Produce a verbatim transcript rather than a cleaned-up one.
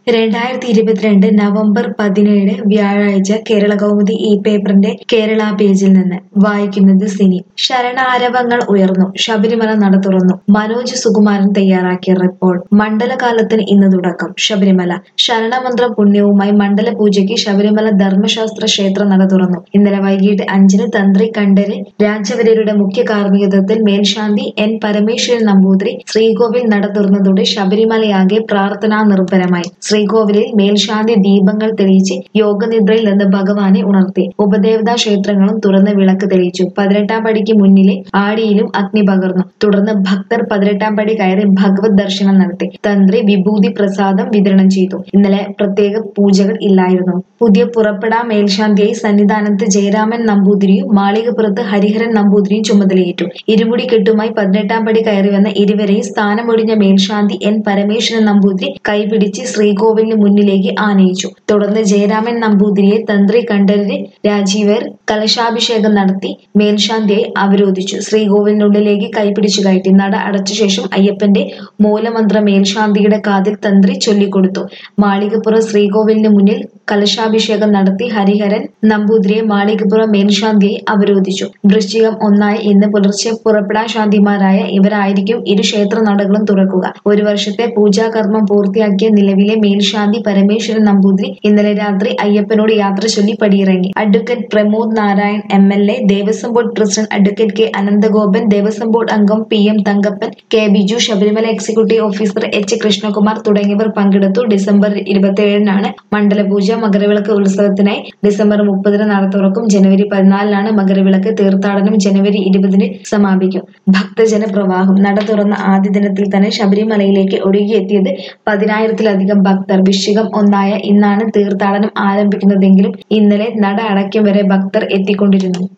രണ്ടായിരത്തി ഇരുപത്തിരണ്ട് നവംബർ പതിനേഴ് വ്യാഴാഴ്ച കേരളകൗമുദി ഈ പേപ്പറിന്റെ കേരള പേജിൽ നിന്ന് വായിക്കുന്നത് സിനി. ശരണാരവങ്ങൾ ഉയർന്നു, ശബരിമല നട തുറന്നു. മനോജ് സുകുമാരൻ തയ്യാറാക്കിയ റിപ്പോർട്ട്. മണ്ഡലകാലത്തിന് ഇന്ന് തുടക്കം. ശബരിമല ശരണമന്ത്രം പുണ്യവുമായി മണ്ഡല പൂജയ്ക്ക് ശബരിമല ധർമ്മശാസ്ത്ര ക്ഷേത്ര നട തുറന്നു. ഇന്നലെ വൈകിട്ട് അഞ്ചിന് തന്ത്രി കണ്ഠര് രാജവര്യരുടെ മുഖ്യ കാർമ്മികത്വത്തിൽ മേൽശാന്തി എൻ പരമേശ്വരൻ നമ്പൂതിരി ശ്രീകോവിൽ നട തുറന്നതോടെ ശബരിമലയാകെ പ്രാർത്ഥനാ നിർഭരമായി. ശ്രീകോവിലിൽ മേൽശാന്തി ദീപങ്ങൾ തെളിയിച്ച് യോഗനിദ്രയിൽ നിന്ന് ഭഗവാനെ ഉണർത്തി. ഉപദേവതാ ക്ഷേത്രങ്ങളും തുറന്ന് വിളക്ക് തെളിയിച്ചു. പതിനെട്ടാം പടിക്ക് മുന്നിലെ ആടിയിലും അഗ്നി പകർന്നു. തുടർന്ന് ഭക്തർ പതിനെട്ടാം പടി കയറി ഭഗവത് ദർശനം നടത്തി. തന്ത്രി വിഭൂതി പ്രസാദം വിതരണം ചെയ്തു. ഇന്നലെ പ്രത്യേക പൂജകൾ ഇല്ലായിരുന്നു. പുതിയ പുറപ്പെടാ മേൽശാന്തിയായി സന്നിധാനത്ത് ജയരാമൻ നമ്പൂതിരിയും മാളികപ്പുറത്ത് ഹരിഹരൻ നമ്പൂതിരിയും ചുമതലയേറ്റു. ഇരുമുടി കെട്ടുമായി പതിനെട്ടാം പടി കയറി വന്ന ഇരുവരെയും സ്ഥാനമൊഴിഞ്ഞ മേൽശാന്തി എൻ പരമേശ്വരൻ നമ്പൂതിരി കൈപിടിച്ച് ശ്രീകോവിലിന് മുന്നിലേക്ക് ആനയിച്ചു. തുടർന്ന് ജയരാമൻ നമ്പൂതിരിയെ തന്ത്രി കണ്ഠര് രാജീവർ കലശാഭിഷേകം നടത്തി മേൽശാന്തിയായി അവരോധിച്ചു. ശ്രീകോവിലിനുള്ളിലേക്ക് കൈപിടിച്ചു കയറ്റി. നട അടച്ച ശേഷം അയ്യപ്പന്റെ മൂലമന്ത്രം മേൽശാന്തിയുടെ കാതിൽ തന്ത്രി ചൊല്ലിക്കൊടുത്തു. മാളികപ്പുറം ശ്രീകോവിലിന് മുന്നിൽ കലശാഭിഷേകം നടത്തി ഹരിഹരൻ നമ്പൂതിരിയെ മാളികപ്പുറം മേൽശാന്തിയായി അവരോധിച്ചു. വൃശ്ചികം ഒന്നായ ഇന്ന് പുലർച്ചെ പുറപ്പെടാൻ ശാന്തിമാരായ ഇവരായിരിക്കും ഇരു ക്ഷേത്ര നടകളും തുറക്കുക. ഒരു വർഷത്തെ പൂജാകർമ്മം പൂർത്തിയാക്കിയ നിലവിലെ മേൽശാന്തി പരമേശ്വരൻ നമ്പൂതിരി ഇന്നലെ രാത്രി അയ്യപ്പനോട് യാത്ര ചൊല്ലി പടിയിറങ്ങി. Advocate Pramod Narayan M L A, Devaswom board president advocate K Ananthagopan, Devaswom board അംഗം P M Thankappan, K Biju, Sabarimala executive officer H Krishnakumar തുടങ്ങിയവർ പങ്കെടുത്തു. ഡിസംബർ ഇരുപത്തിയേഴിനാണ് മണ്ഡലപൂജ. മകരവിളക്ക് ഉത്സവത്തിനായി ഡിസംബർ മുപ്പതിന് നട തുറക്കും. ജനുവരി പതിനാലിനാണ് മകരവിളക്ക്. തീർത്ഥാടനം ജനുവരി ഇരുപതിന് സമാപിക്കും. ഭക്തജന പ്രവാഹം. നട തുറന്ന ആദ്യ ദിനത്തിൽ തന്നെ ശബരിമലയിലേക്ക് ഒഴുകിയെത്തിയത് പതിനായിരത്തിലധികം ഭക്തർ. വൃശ്ചികം ഒന്നായ ഇന്നാണ് തീർത്ഥാടനം ആരംഭിക്കുന്നതെങ്കിലും ഇന്നലെ നട അടയ്ക്കും വരെ ഭക്തർ എത്തിക്കൊണ്ടിരുന്നു.